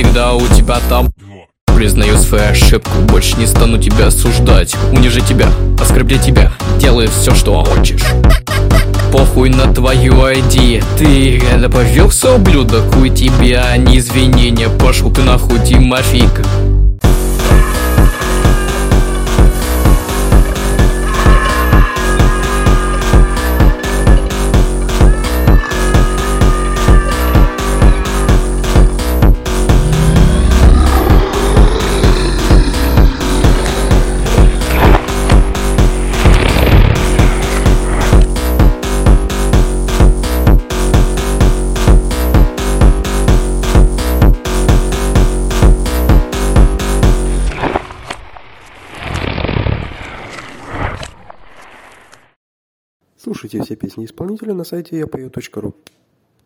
всегда у тебя там. Признаю свою ошибку, больше не стану тебя осуждать, унижать тебя, оскорблять тебя, делай все, что хочешь. Похуй на твою ID, ты реально повелся, ублюдок, у тебя не извинения, пошел ты нахуй, Тимофейк. Слушайте все песни исполнителя на сайте yapою.ru.